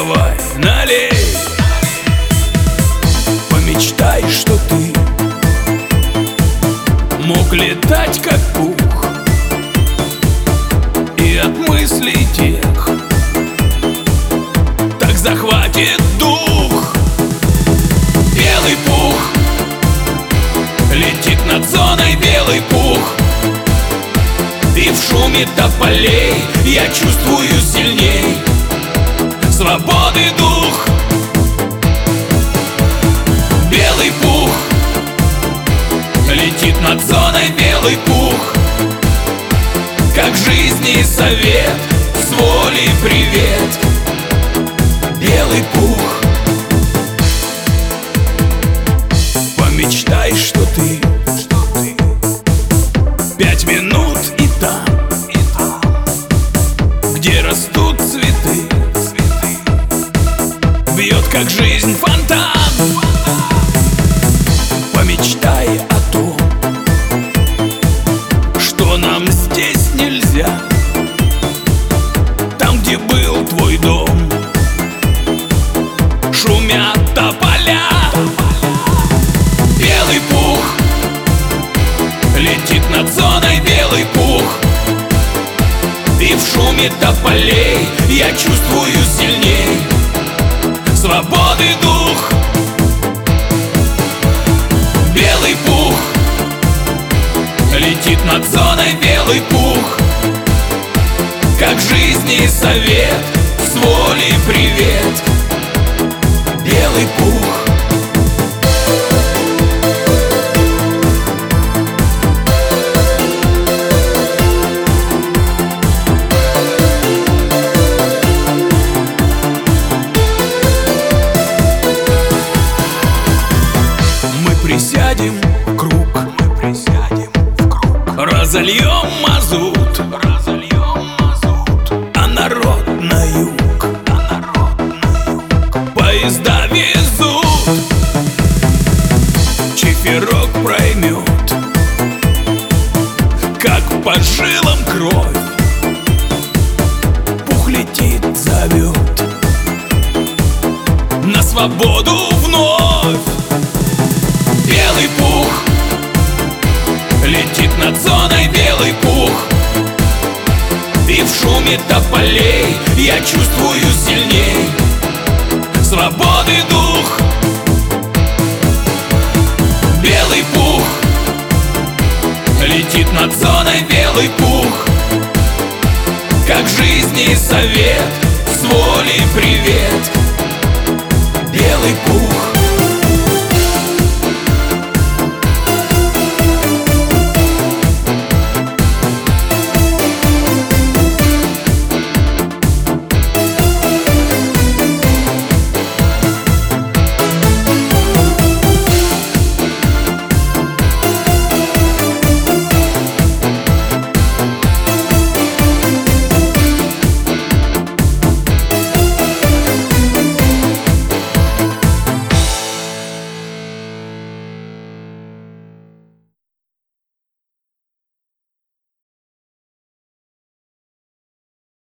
давай, налей. Помечтай, что ты мог летать как пух, и от мыслей тех так захватит дух. Белый пух летит над зоной, белый пух, и в шуме тополей я чувствую сильней свободы дух. Белый пух летит над зоной, белый пух, как жизни совет, с волей привет. Белый пух. Помечтай, что ты 5 минут и там, где растут цветы, бьет как жизнь фонтан. Помечтай о том, что нам здесь нельзя, там, где был твой дом, шумят тополя. Белый пух летит над зоной, белый пух, и в шуме тополей я чувствую сильней свободы дух. Белый пух летит над зоной, белый пух, как жизни совет, с волей привет. Белый пух. Присядем в круг, разольем мазут, а народ на юг, поезда везут, чиферок проймет, как по жилам кровь, пух летит, зовет на свободу вновь. Белый пух летит над зоной, белый пух, и в шуме тополей я чувствую сильней свободы дух. Белый пух летит над зоной, белый пух, как жизни совет, с волей